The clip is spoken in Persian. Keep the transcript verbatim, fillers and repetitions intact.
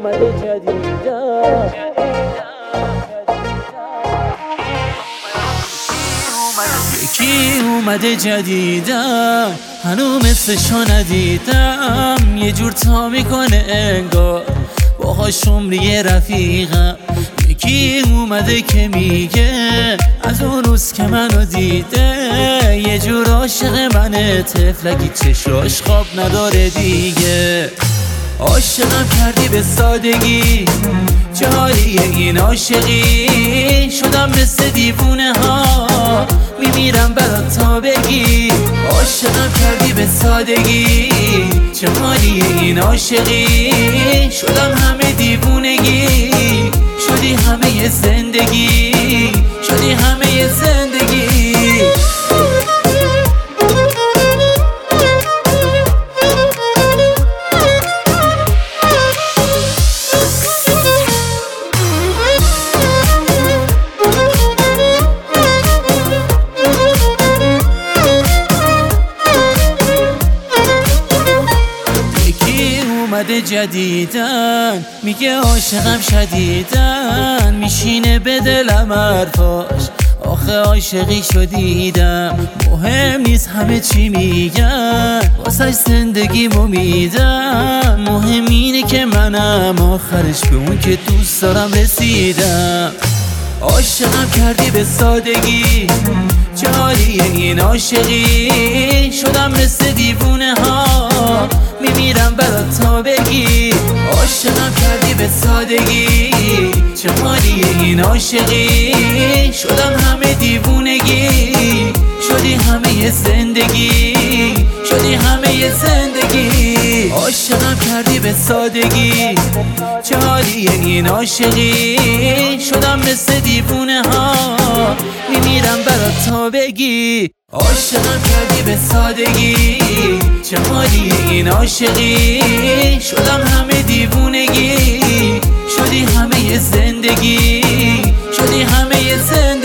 اومده جدیدن یکی اومده جدیدن هنو مثلشو ندیدم، یه جور تا میکنه انگار باهاش عمری رفیقم. یکی اومده که میگه از اون روز که منو دیده یه جور عاشق منه، طفلکی چشاش خواب نداره دیگه. عاشقم کردی به سادگی، چه حالیه این عاشقی؟ شدم مثل دیوونه ها، میمیرم برات تا بگی. عاشقم کردی به سادگی، چه حالیه این عاشقی؟ شدم همه دیوونگی، شدی همه زندگی، شدی همه زندگی. اومده جدیدن میگه عاشقم شدیدن، میشینه به دلم حرفاش، آخه عاشقی شدیدم. مهم نیست همه چی میگن، واسه زندگیمو میدم. مهم اینه که منم آخرش به اون که دوست دارم رسیدم. عاشقم کردی به سادگی، چه حالیه این عاشقی؟ شدم مثل دیوونه ها، میمیرم برات تا بگی. عاشقم کردی به سادگی، چه حالیه این عاشقی؟ شدم همه دیوونگی، شدی همه زندگی، شدی همه زندگی. عاشقم کردی به سادگی، چه حالیه این عاشقی؟ شدم مثل دیوونه ها، میمیرم برات تا بگی. عاشقم کردی به سادگی، چه حالیه این عاشقی؟ شدم همه دیوونگی، شدی همه زندگی، شدی همه زندگی.